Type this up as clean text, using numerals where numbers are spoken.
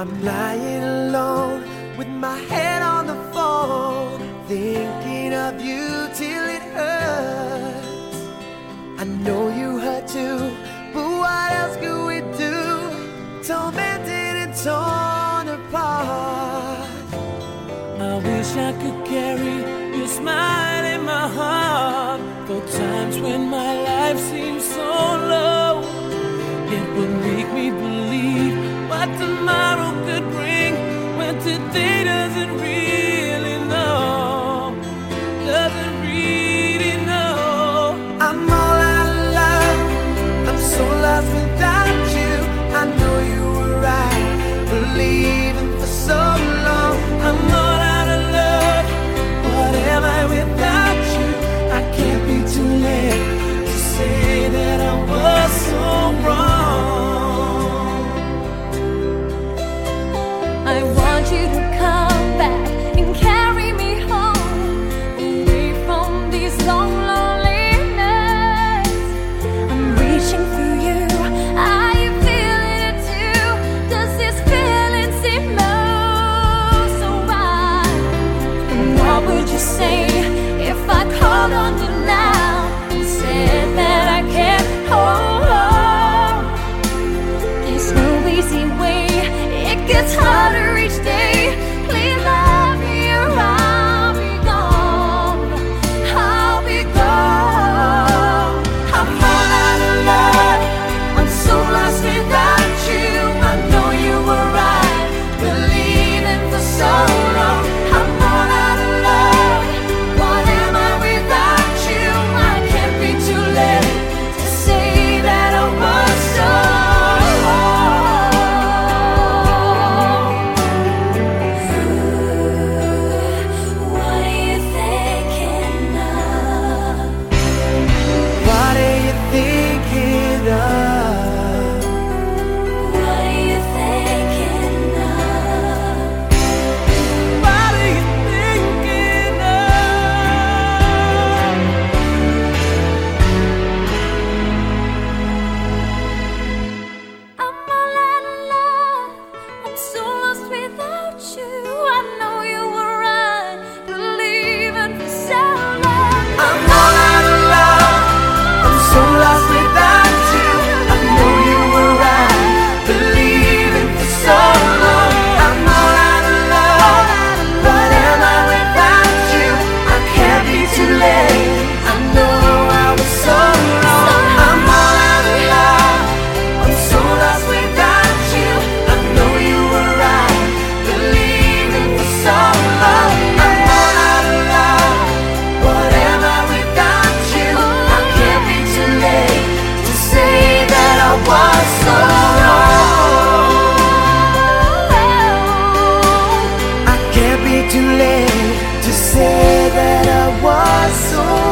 I'm lying alone with my head on the phone, thinking of you till it hurts. I know you hurt too, but what else could we do? Tormented and torn apart. I wish I could carry your smile in my heart for times when my life seems so low. It would make me believe what tomorrow could bring when today doesn't really know, doesn't really know. I'm all out of love, I'm so lost without you. I know you were right, believing for so long. I'm all out of love, what am I without you? I can't be too late to say that I was so wrong. I want you to come back and carry me home, away from these long lonely nights. I'm reaching for you, are you feeling it too? Does this feeling seem low so right? And what would you say if I called on you now and said that I can't hold on? There's no easy way, it gets harder each day. Please love me or I'll be gone, I'll be gone. I'm all out of love, I'm so lost without you. I know you were right, believing for so long. I'm all out of love, what am I without you? I can't be too late to say that I was so wrong. What are you thinking of? What are you thinking of? What are you thinking of? What are you thinking I'm all out of love, I'm so lost without you. I know you were right, believing for so long. I'm all out of love, I'm so lost without you. I know you were right, believing for so long. I'm all out of love, what am I without you? I can't be too late, I know I was so wrong. I'm all out of love, I'm so lost without you. I know you were right, believing for so long. I'm all out of love, what am I without you? I can't be too late to say that I was so wrong. I can't be too late to say that I was so